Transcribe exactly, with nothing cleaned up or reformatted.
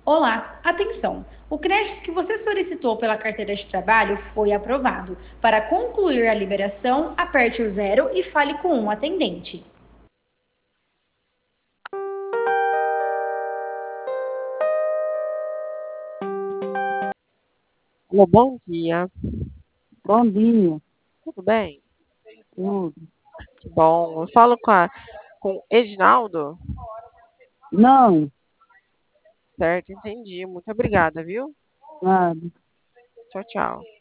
Olá, atenção! O crédito que você solicitou pela carteira de trabalho foi aprovado. Para concluir a liberação, aperte o zero e fale com um atendente. Alô, bom dia, Bom dia, tudo bem? tudo. Que bom. Eu falo com a com o Edinaldo? Não, Certo, entendi. Muito obrigada, viu? nada. Tchau, tchau.